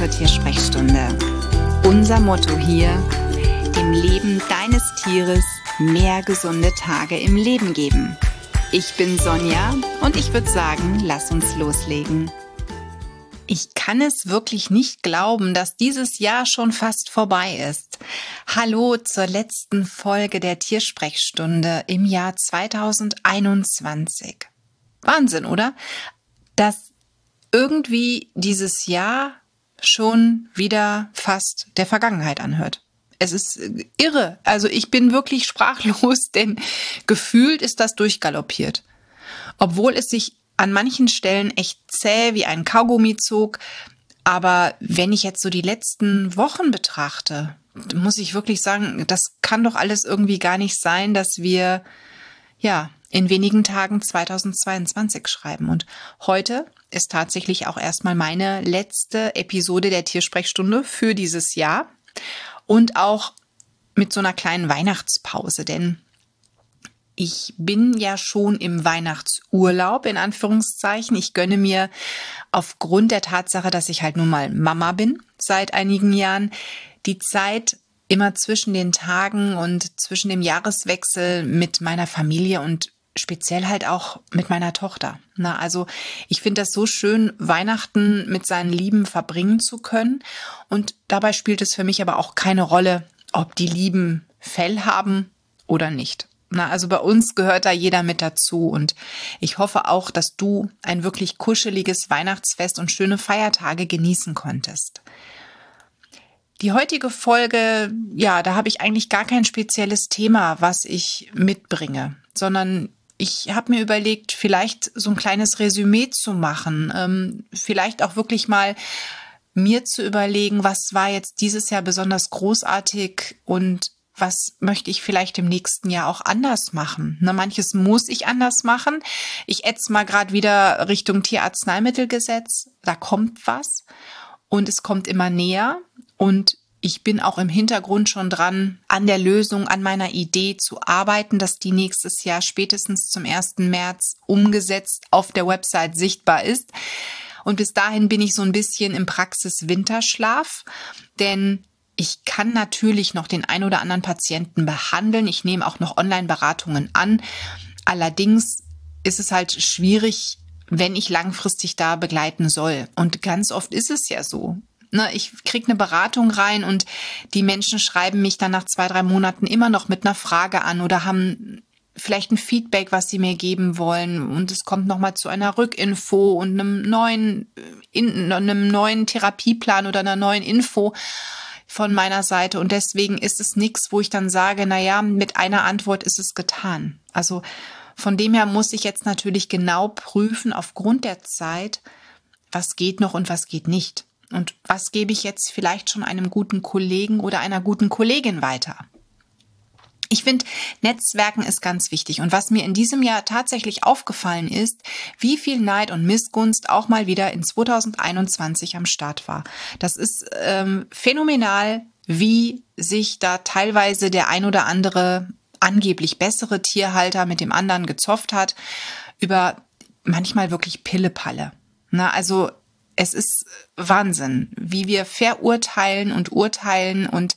zur Tiersprechstunde. Unser Motto hier: dem Leben deines Tieres mehr gesunde Tage im Leben geben. Ich bin Sonja und ich würde sagen, lass uns loslegen. Ich kann es wirklich nicht glauben, dass dieses Jahr schon fast vorbei ist. Hallo zur letzten Folge der Tiersprechstunde im Jahr 2021. Wahnsinn, oder? Dass irgendwie dieses Jahr schon wieder fast der Vergangenheit anhört. Es ist irre. Also ich bin wirklich sprachlos, denn gefühlt ist das durchgaloppiert. Obwohl es sich an manchen Stellen echt zäh wie ein Kaugummi zog. Aber wenn ich jetzt so die letzten Wochen betrachte, muss ich wirklich sagen, das kann doch alles irgendwie gar nicht sein, dass wir in wenigen Tagen 2022 schreiben. Und heute ist tatsächlich auch erstmal meine letzte Episode der Tiersprechstunde für dieses Jahr. Und auch mit so einer kleinen Weihnachtspause, denn ich bin ja schon im Weihnachtsurlaub, in Anführungszeichen. Ich gönne mir aufgrund der Tatsache, dass ich halt nun mal Mama bin seit einigen Jahren, die Zeit immer zwischen den Tagen und zwischen dem Jahreswechsel mit meiner Familie und speziell halt auch mit meiner Tochter. Also ich finde das so schön, Weihnachten mit seinen Lieben verbringen zu können. Und dabei spielt es für mich aber auch keine Rolle, ob die Lieben Fell haben oder nicht. Also bei uns gehört da jeder mit dazu und ich hoffe auch, dass du ein wirklich kuscheliges Weihnachtsfest und schöne Feiertage genießen konntest. Die heutige Folge, da habe ich eigentlich gar kein spezielles Thema, was ich mitbringe, sondern ich habe mir überlegt, vielleicht so ein kleines Resümee zu machen, vielleicht auch wirklich mal mir zu überlegen, was war jetzt dieses Jahr besonders großartig und was möchte ich vielleicht im nächsten Jahr auch anders machen? Manches muss ich anders machen. Ich ätze mal gerade wieder Richtung Tierarzneimittelgesetz. Da kommt was und es kommt immer näher. Und ich bin auch im Hintergrund schon dran, an der Lösung, an meiner Idee zu arbeiten, dass die nächstes Jahr spätestens zum 1. März umgesetzt auf der Website sichtbar ist. Und bis dahin bin ich so ein bisschen im Praxis-Winterschlaf, denn ich kann natürlich noch den ein oder anderen Patienten behandeln. Ich nehme auch noch Online-Beratungen an. Allerdings ist es halt schwierig, wenn ich langfristig da begleiten soll. Und ganz oft ist es ja so. Ich kriege eine Beratung rein und die Menschen schreiben mich dann nach 2-3 Monaten immer noch mit einer Frage an oder haben vielleicht ein Feedback, was sie mir geben wollen. Und es kommt nochmal zu einer Rückinfo und einem neuen Therapieplan oder einer neuen Info von meiner Seite. Und deswegen ist es nichts, wo ich dann sage, mit einer Antwort ist es getan. Also von dem her muss ich jetzt natürlich genau prüfen, aufgrund der Zeit, was geht noch und was geht nicht. Und was gebe ich jetzt vielleicht schon einem guten Kollegen oder einer guten Kollegin weiter? Ich finde, Netzwerken ist ganz wichtig. Und was mir in diesem Jahr tatsächlich aufgefallen ist, wie viel Neid und Missgunst auch mal wieder in 2021 am Start war. Das ist phänomenal, wie sich da teilweise der ein oder andere angeblich bessere Tierhalter mit dem anderen gezofft hat über manchmal wirklich Pillepalle. Also es ist Wahnsinn, wie wir verurteilen und urteilen und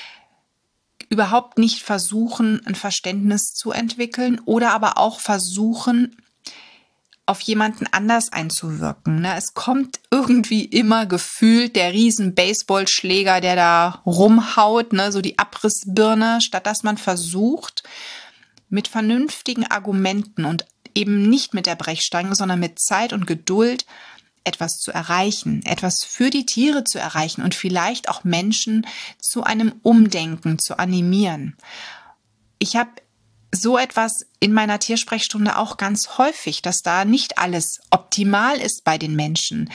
überhaupt nicht versuchen, ein Verständnis zu entwickeln oder aber auch versuchen, auf jemanden anders einzuwirken. Es kommt irgendwie immer gefühlt der riesen Baseballschläger, der da rumhaut, so die Abrissbirne, statt dass man versucht, mit vernünftigen Argumenten und eben nicht mit der Brechstange, sondern mit Zeit und Geduld etwas zu erreichen, etwas für die Tiere zu erreichen und vielleicht auch Menschen zu einem Umdenken zu animieren. Ich habe so etwas in meiner Tiersprechstunde auch ganz häufig, dass da nicht alles optimal ist bei den Menschen.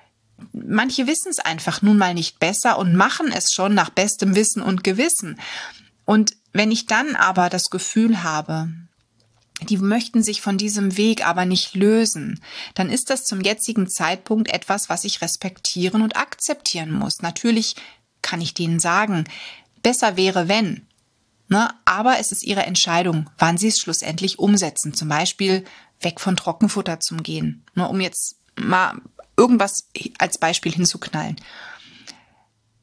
Manche wissen es einfach nun mal nicht besser und machen es schon nach bestem Wissen und Gewissen. Und wenn ich dann aber das Gefühl habe, die möchten sich von diesem Weg aber nicht lösen, dann ist das zum jetzigen Zeitpunkt etwas, was ich respektieren und akzeptieren muss. Natürlich kann ich denen sagen, besser wäre, wenn. Aber es ist ihre Entscheidung, wann sie es schlussendlich umsetzen. Zum Beispiel weg von Trockenfutter zum Gehen, um jetzt mal irgendwas als Beispiel hinzuknallen.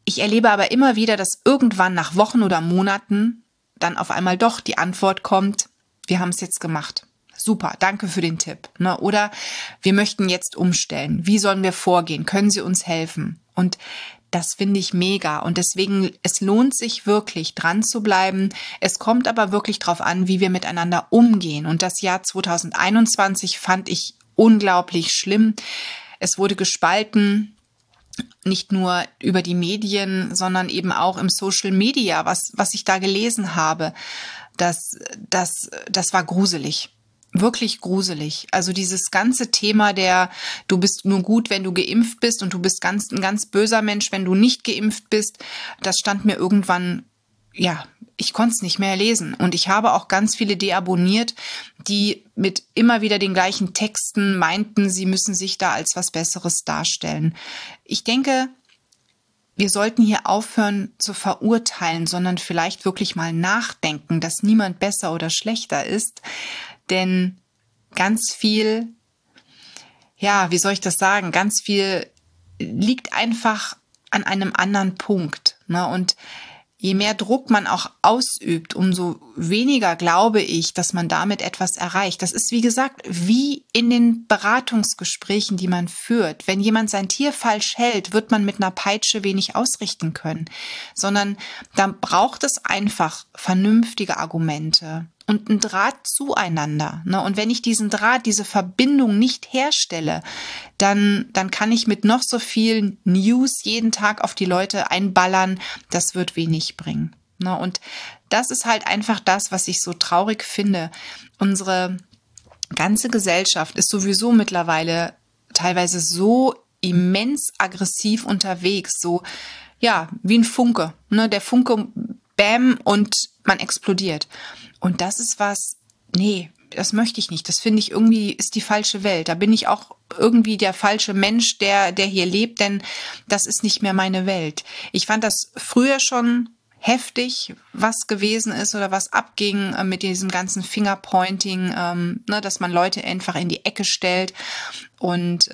Ich erlebe aber immer wieder, dass irgendwann nach Wochen oder Monaten dann auf einmal doch die Antwort kommt, wir haben es jetzt gemacht. Super, danke für den Tipp. Ne? Oder wir möchten jetzt umstellen. Wie sollen wir vorgehen? Können Sie uns helfen? Und das finde ich mega. Und deswegen, es lohnt sich wirklich, dran zu bleiben. Es kommt aber wirklich drauf an, wie wir miteinander umgehen. Und das Jahr 2021 fand ich unglaublich schlimm. Es wurde gespalten, nicht nur über die Medien, sondern eben auch im Social Media, was ich da gelesen habe. Das war gruselig. Wirklich gruselig. Also dieses ganze Thema du bist nur gut, wenn du geimpft bist und du bist ein ganz böser Mensch, wenn du nicht geimpft bist, das stand mir irgendwann, ja, ich konnte es nicht mehr lesen. Und ich habe auch ganz viele deabonniert, die mit immer wieder den gleichen Texten meinten, sie müssen sich da als was Besseres darstellen. Ich denke, wir sollten hier aufhören zu verurteilen, sondern vielleicht wirklich mal nachdenken, dass niemand besser oder schlechter ist. Denn ganz viel, ja, wie soll ich das sagen, ganz viel liegt einfach an einem anderen Punkt. Ne? Und je mehr Druck man auch ausübt, umso weniger glaube ich, dass man damit etwas erreicht. Das ist, wie gesagt, wie in den Beratungsgesprächen, die man führt. Wenn jemand sein Tier falsch hält, wird man mit einer Peitsche wenig ausrichten können, sondern da braucht es einfach vernünftige Argumente und einen Draht zueinander. Und wenn ich diesen Draht, diese Verbindung nicht herstelle, dann kann ich mit noch so vielen News jeden Tag auf die Leute einballern. Das wird wenig bringen. Und das ist halt einfach das, was ich so traurig finde. Unsere ganze Gesellschaft ist sowieso mittlerweile teilweise so immens aggressiv unterwegs, so, ja, wie ein Funke. Der Funke, bam, und man explodiert. Und das ist nee, das möchte ich nicht. Das finde ich irgendwie ist die falsche Welt. Da bin ich auch irgendwie der falsche Mensch, der hier lebt, denn das ist nicht mehr meine Welt. Ich fand das früher schon heftig, was gewesen ist oder was abging mit diesem ganzen Fingerpointing, dass man Leute einfach in die Ecke stellt und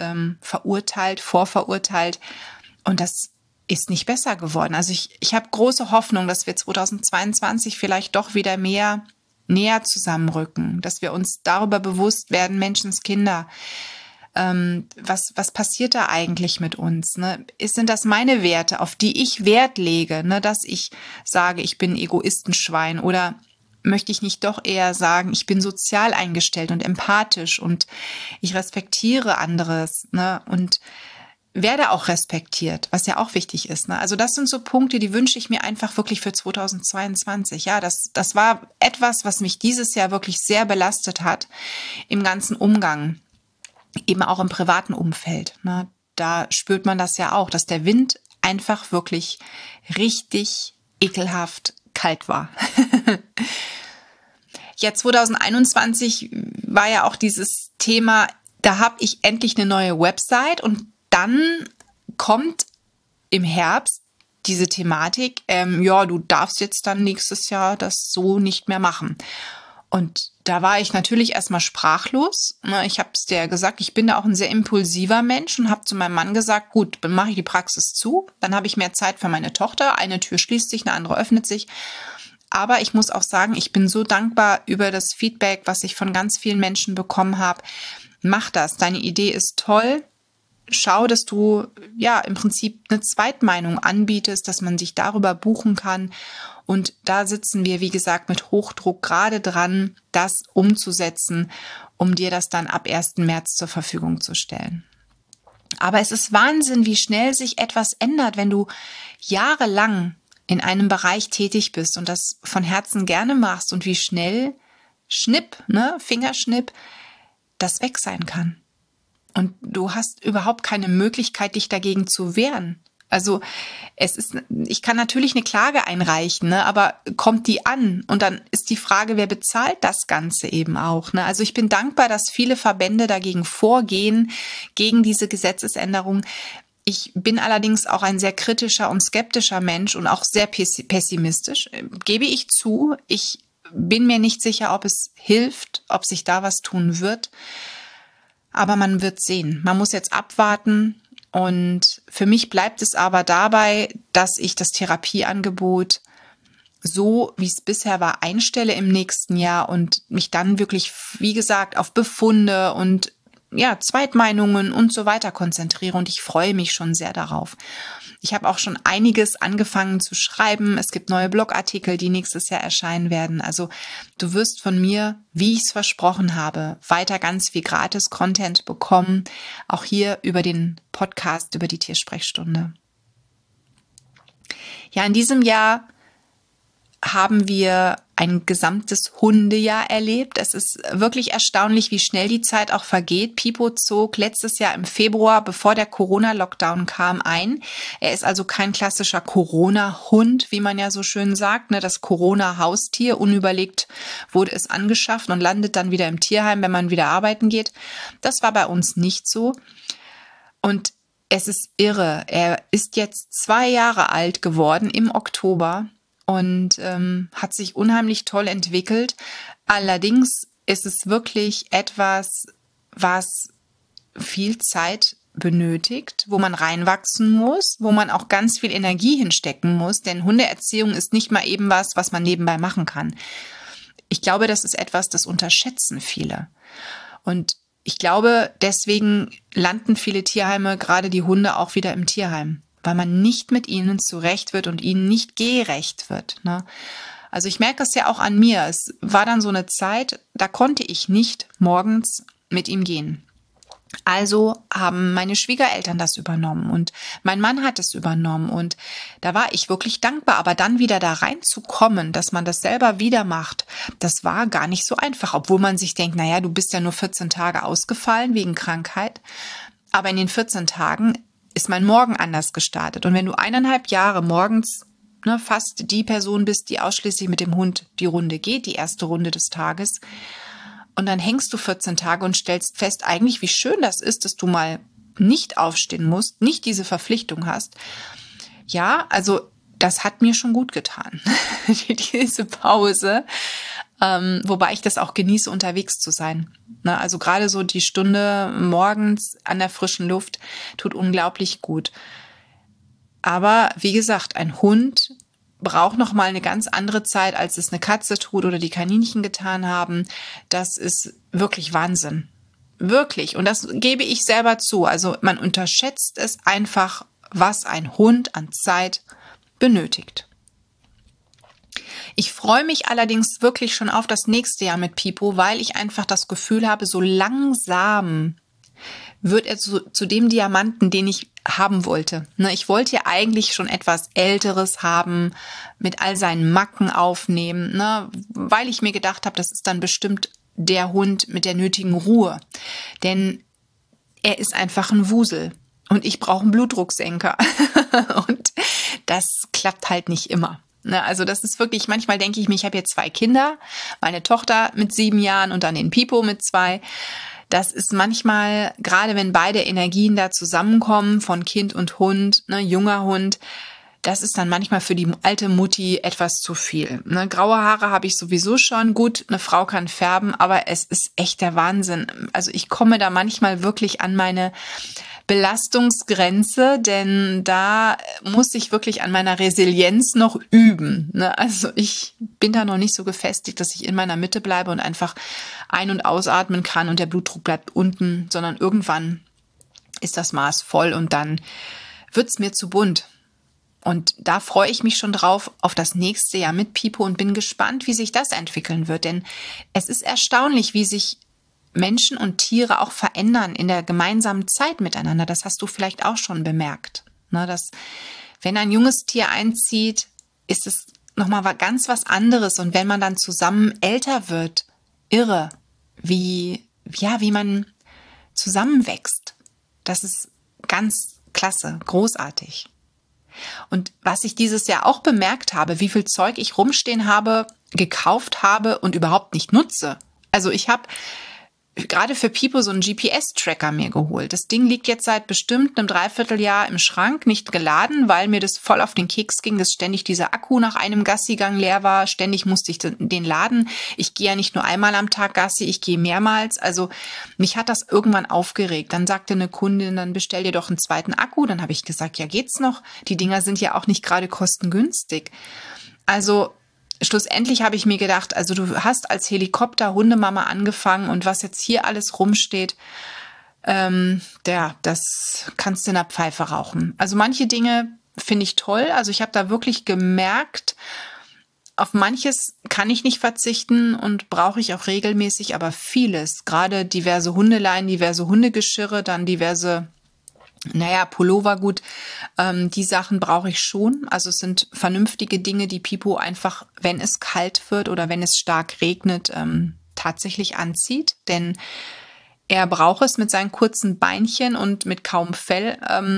vorverurteilt. Und das ist nicht besser geworden. Also ich habe große Hoffnung, dass wir 2022 vielleicht doch wieder näher zusammenrücken, dass wir uns darüber bewusst werden, Menschenskinder, was passiert da eigentlich mit uns? Ne? Sind das meine Werte, auf die ich Wert lege, ne? Dass ich sage, ich bin Egoistenschwein, oder möchte ich nicht doch eher sagen, ich bin sozial eingestellt und empathisch und ich respektiere anderes, ne? Und werde auch respektiert, was ja auch wichtig ist. Ne? Also das sind so Punkte, die wünsche ich mir einfach wirklich für 2022. Ja, das war etwas, was mich dieses Jahr wirklich sehr belastet hat im ganzen Umgang, eben auch im privaten Umfeld. Ne? Da spürt man das ja auch, dass der Wind einfach wirklich richtig ekelhaft kalt war. Ja, 2021 war ja auch dieses Thema, da habe ich endlich eine neue Website, und dann kommt im Herbst diese Thematik, du darfst jetzt dann nächstes Jahr das so nicht mehr machen. Und da war ich natürlich erstmal sprachlos. Ich habe es dir gesagt, ich bin da auch ein sehr impulsiver Mensch und habe zu meinem Mann gesagt, gut, dann mache ich die Praxis zu, dann habe ich mehr Zeit für meine Tochter, eine Tür schließt sich, eine andere öffnet sich. Aber ich muss auch sagen, ich bin so dankbar über das Feedback, was ich von ganz vielen Menschen bekommen habe. Mach das, deine Idee ist toll. Schau, dass du ja im Prinzip eine Zweitmeinung anbietest, dass man sich darüber buchen kann. Und da sitzen wir, wie gesagt, mit Hochdruck gerade dran, das umzusetzen, um dir das dann ab 1. März zur Verfügung zu stellen. Aber es ist Wahnsinn, wie schnell sich etwas ändert, wenn du jahrelang in einem Bereich tätig bist und das von Herzen gerne machst, und wie schnell Fingerschnipp, das weg sein kann. Und du hast überhaupt keine Möglichkeit, dich dagegen zu wehren. Also ich kann natürlich eine Klage einreichen, ne, aber kommt die an? Und dann ist die Frage, wer bezahlt das Ganze eben auch? Ne? Also ich bin dankbar, dass viele Verbände dagegen vorgehen, gegen diese Gesetzesänderung. Ich bin allerdings auch ein sehr kritischer und skeptischer Mensch und auch sehr pessimistisch, gebe ich zu. Ich bin mir nicht sicher, ob es hilft, ob sich da was tun wird. Aber man wird sehen. Man muss jetzt abwarten Und für mich bleibt es aber dabei, dass ich das Therapieangebot so, wie es bisher war, einstelle im nächsten Jahr und mich dann wirklich, wie gesagt, auf Befunde und ja, Zweitmeinungen und so weiter konzentriere. Und ich freue mich schon sehr darauf. Ich habe auch schon einiges angefangen zu schreiben. Es gibt neue Blogartikel, die nächstes Jahr erscheinen werden. Also du wirst von mir, wie ich es versprochen habe, weiter ganz viel Gratis-Content bekommen. Auch hier über den Podcast, über die Tiersprechstunde. Ja, in diesem Jahr haben wir ein gesamtes Hundejahr erlebt. Es ist wirklich erstaunlich, wie schnell die Zeit auch vergeht. Pipo zog letztes Jahr im Februar, bevor der Corona-Lockdown kam, ein. Er ist also kein klassischer Corona-Hund, wie man ja so schön sagt, ne? Das Corona-Haustier. Unüberlegt wurde es angeschafft und landet dann wieder im Tierheim, wenn man wieder arbeiten geht. Das war bei uns nicht so. Und es ist irre. Er ist jetzt 2 Jahre alt geworden im Oktober. Und hat sich unheimlich toll entwickelt. Allerdings ist es wirklich etwas, was viel Zeit benötigt, wo man reinwachsen muss, wo man auch ganz viel Energie hinstecken muss. Denn Hundeerziehung ist nicht mal eben was man nebenbei machen kann. Ich glaube, das ist etwas, das unterschätzen viele. Und ich glaube, deswegen landen viele Tierheime, gerade die Hunde, auch wieder im Tierheim, weil man nicht mit ihnen zurecht wird und ihnen nicht gerecht wird. Ne? Also ich merke es ja auch an mir. Es war dann so eine Zeit, da konnte ich nicht morgens mit ihm gehen. Also haben meine Schwiegereltern das übernommen und mein Mann hat es übernommen und da war ich wirklich dankbar. Aber dann wieder da reinzukommen, dass man das selber wieder macht, das war gar nicht so einfach. Obwohl man sich denkt, naja, du bist ja nur 14 Tage ausgefallen wegen Krankheit. Aber in den 14 Tagen ist mein Morgen anders gestartet. Und wenn du 1,5 Jahre morgens fast die Person bist, die ausschließlich mit dem Hund die Runde geht, die erste Runde des Tages, und dann hängst du 14 Tage und stellst fest, eigentlich wie schön das ist, dass du mal nicht aufstehen musst, nicht diese Verpflichtung hast. Ja, also das hat mir schon gut getan, diese Pause. Wobei ich das auch genieße, unterwegs zu sein. Also gerade so die Stunde morgens an der frischen Luft tut unglaublich gut. Aber wie gesagt, ein Hund braucht noch mal eine ganz andere Zeit, als es eine Katze tut oder die Kaninchen getan haben. Das ist wirklich Wahnsinn. Wirklich. Und das gebe ich selber zu. Also man unterschätzt es einfach, was ein Hund an Zeit benötigt. Ich freue mich allerdings wirklich schon auf das nächste Jahr mit Pipo, weil ich einfach das Gefühl habe, so langsam wird er zu dem Diamanten, den ich haben wollte. Ich wollte ja eigentlich schon etwas Älteres haben, mit all seinen Macken aufnehmen, weil ich mir gedacht habe, das ist dann bestimmt der Hund mit der nötigen Ruhe. Denn er ist einfach ein Wusel und ich brauche einen Blutdrucksenker. Und das klappt halt nicht immer. Also das ist wirklich, manchmal denke ich mir, ich habe jetzt 2 Kinder, meine Tochter mit 7 Jahren und dann den Pipo mit 2. Das ist manchmal, gerade wenn beide Energien da zusammenkommen, von Kind und Hund, junger Hund, das ist dann manchmal für die alte Mutti etwas zu viel. Graue Haare habe ich sowieso schon. Gut, eine Frau kann färben, aber es ist echt der Wahnsinn. Also ich komme da manchmal wirklich an meine Belastungsgrenze, denn da muss ich wirklich an meiner Resilienz noch üben. Also ich bin da noch nicht so gefestigt, dass ich in meiner Mitte bleibe und einfach ein- und ausatmen kann und der Blutdruck bleibt unten, sondern irgendwann ist das Maß voll und dann wird's mir zu bunt. Und da freue ich mich schon drauf auf das nächste Jahr mit Pipo und bin gespannt, wie sich das entwickeln wird. Denn es ist erstaunlich, wie sich Menschen und Tiere auch verändern in der gemeinsamen Zeit miteinander. Das hast du vielleicht auch schon bemerkt. Dass, wenn ein junges Tier einzieht, ist es nochmal ganz was anderes. Und wenn man dann zusammen älter wird, irre, wie man zusammenwächst. Das ist ganz klasse, großartig. Und was ich dieses Jahr auch bemerkt habe, wie viel Zeug ich rumstehen habe, gekauft habe und überhaupt nicht nutze. Also ich habe gerade für Pipo so einen GPS-Tracker mir geholt. Das Ding liegt jetzt seit bestimmt einem Dreivierteljahr im Schrank, nicht geladen, weil mir das voll auf den Keks ging, dass ständig dieser Akku nach einem Gassigang leer war. Ständig musste ich den laden. Ich gehe ja nicht nur einmal am Tag Gassi, ich gehe mehrmals. Also mich hat das irgendwann aufgeregt. Dann sagte eine Kundin, dann bestell dir doch einen zweiten Akku. Dann habe ich gesagt, ja geht's noch? Die Dinger sind ja auch nicht gerade kostengünstig. Also schlussendlich habe ich mir gedacht, also du hast als Helikopter-Hundemama angefangen und was jetzt hier alles rumsteht, das kannst du in der Pfeife rauchen. Also manche Dinge finde ich toll. Also ich habe da wirklich gemerkt, auf manches kann ich nicht verzichten und brauche ich auch regelmäßig, aber vieles, gerade diverse Hundeleien, diverse Hundegeschirre, dann diverse Pullover, gut, die Sachen brauche ich schon. Also es sind vernünftige Dinge, die Pipo einfach, wenn es kalt wird oder wenn es stark regnet, tatsächlich anzieht. Denn er braucht es mit seinen kurzen Beinchen und mit kaum Fell.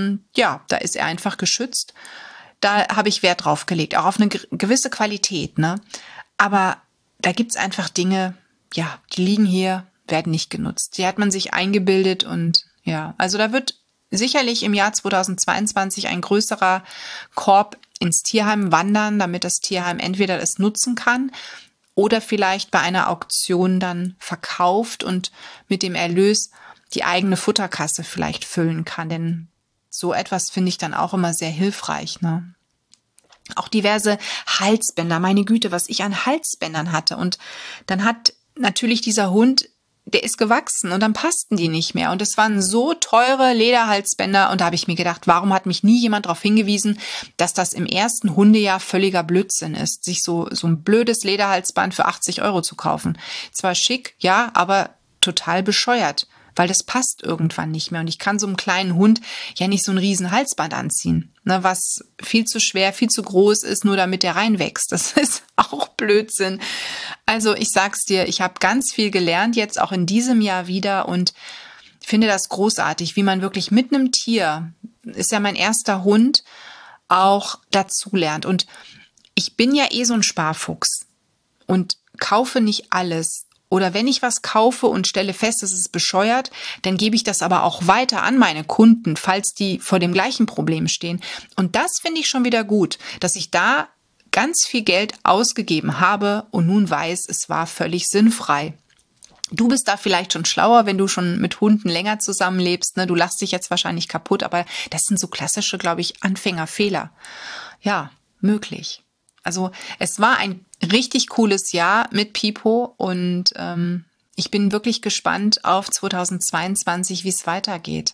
Da ist er einfach geschützt. Da habe ich Wert drauf gelegt, auch auf eine gewisse Qualität, ne? Aber da gibt's einfach Dinge, ja, die liegen hier, werden nicht genutzt. Die hat man sich eingebildet und ja, also da wird sicherlich im Jahr 2022 ein größerer Korb ins Tierheim wandern, damit das Tierheim entweder es nutzen kann oder vielleicht bei einer Auktion dann verkauft und mit dem Erlös die eigene Futterkasse vielleicht füllen kann. Denn so etwas finde ich dann auch immer sehr hilfreich, ne? Auch diverse Halsbänder, meine Güte, was ich an Halsbändern hatte. Und dann hat natürlich dieser Hund, der ist gewachsen und dann passten die nicht mehr. Und es waren so teure Lederhalsbänder. Und da habe ich mir gedacht, warum hat mich nie jemand darauf hingewiesen, dass das im ersten Hundejahr völliger Blödsinn ist, sich so ein blödes Lederhalsband für 80 € zu kaufen. Zwar schick, ja, aber total bescheuert, weil das passt irgendwann nicht mehr. Und ich kann so einem kleinen Hund ja nicht so ein riesen Halsband anziehen, ne, was viel zu schwer, viel zu groß ist, nur damit der reinwächst. Das ist auch Blödsinn. Also ich sag's dir, ich habe ganz viel gelernt, jetzt auch in diesem Jahr wieder und finde das großartig, wie man wirklich mit einem Tier, ist ja mein erster Hund, auch dazulernt. Und ich bin ja so ein Sparfuchs und kaufe nicht alles. Oder wenn ich was kaufe und stelle fest, es ist bescheuert, dann gebe ich das aber auch weiter an meine Kunden, falls die vor dem gleichen Problem stehen. Und das finde ich schon wieder gut, dass ich da ganz viel Geld ausgegeben habe und nun weiß, es war völlig sinnfrei. Du bist da vielleicht schon schlauer, wenn du schon mit Hunden länger zusammenlebst, ne? Du lachst dich jetzt wahrscheinlich kaputt, aber das sind so klassische, glaube ich, Anfängerfehler. Ja, möglich. Also es war ein richtig cooles Jahr mit Pipo und ich bin wirklich gespannt auf 2022, wie es weitergeht.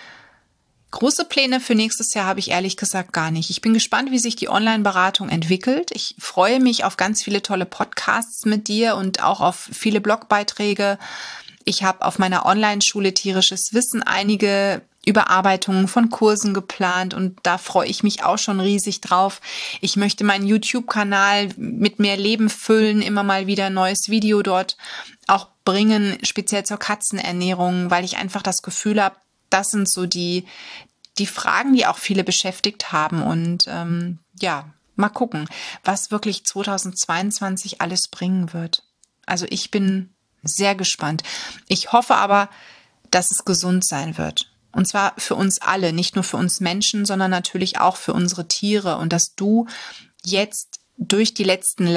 Große Pläne für nächstes Jahr habe ich ehrlich gesagt gar nicht. Ich bin gespannt, wie sich die Online-Beratung entwickelt. Ich freue mich auf ganz viele tolle Podcasts mit dir und auch auf viele Blogbeiträge. Ich habe auf meiner Online-Schule Tierisches Wissen einige Überarbeitungen von Kursen geplant und da freue ich mich auch schon riesig drauf. Ich möchte meinen YouTube-Kanal mit mehr Leben füllen, immer mal wieder ein neues Video dort auch bringen, speziell zur Katzenernährung, weil ich einfach das Gefühl habe, das sind so die Fragen, die auch viele beschäftigt haben und mal gucken, was wirklich 2022 alles bringen wird. Also ich bin sehr gespannt. Ich hoffe aber, dass es gesund sein wird. Und zwar für uns alle, nicht nur für uns Menschen, sondern natürlich auch für unsere Tiere. Und dass du jetzt durch die letzten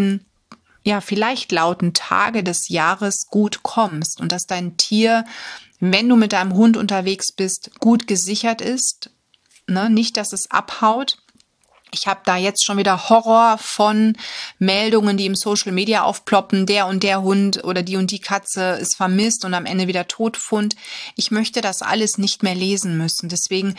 vielleicht lauten Tage des Jahres gut kommst und dass dein Tier, wenn du mit deinem Hund unterwegs bist, gut gesichert ist. Ne? Nicht, dass es abhaut. Ich habe da jetzt schon wieder Horror von Meldungen, die im Social Media aufploppen. Der und der Hund oder die Katze ist vermisst und am Ende wieder Totfund. Ich möchte das alles nicht mehr lesen müssen. Deswegen,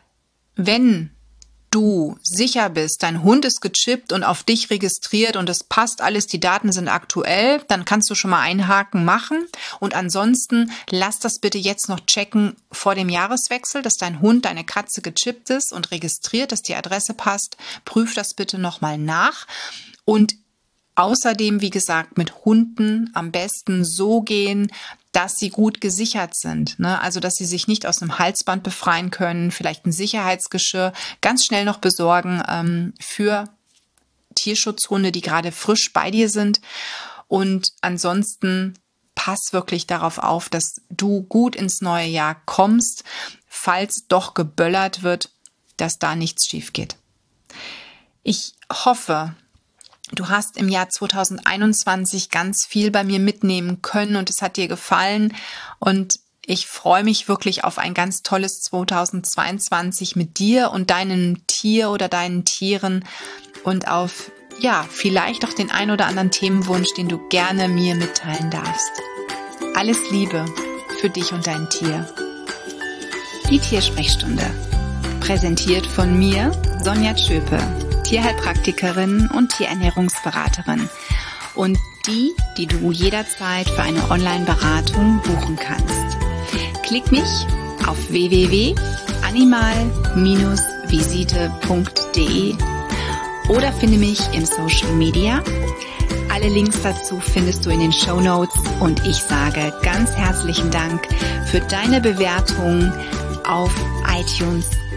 wenn du sicher bist, dein Hund ist gechippt und auf dich registriert und es passt alles, die Daten sind aktuell, dann kannst du schon mal einhaken machen. Und ansonsten lass das bitte jetzt noch checken vor dem Jahreswechsel, dass dein Hund, deine Katze gechippt ist und registriert, dass die Adresse passt. Prüf das bitte nochmal nach. Und außerdem, wie gesagt, mit Hunden am besten so gehen, dass sie gut gesichert sind, ne? Also, dass sie sich nicht aus einem Halsband befreien können, vielleicht ein Sicherheitsgeschirr ganz schnell noch besorgen für Tierschutzhunde, die gerade frisch bei dir sind. Und ansonsten pass wirklich darauf auf, dass du gut ins neue Jahr kommst, falls doch geböllert wird, dass da nichts schief geht. Ich hoffe, du hast im Jahr 2021 ganz viel bei mir mitnehmen können und es hat dir gefallen und ich freue mich wirklich auf ein ganz tolles 2022 mit dir und deinem Tier oder deinen Tieren und auf, vielleicht auch den ein oder anderen Themenwunsch, den du gerne mir mitteilen darfst. Alles Liebe für dich und dein Tier. Die Tiersprechstunde. Präsentiert von mir, Sonja Tschöpe, Tierheilpraktikerin und Tierernährungsberaterin. Und die du jederzeit für eine Online-Beratung buchen kannst. Klick mich auf www.animal-visite.de oder finde mich im Social Media. Alle Links dazu findest du in den Shownotes und ich sage ganz herzlichen Dank für deine Bewertung auf iTunes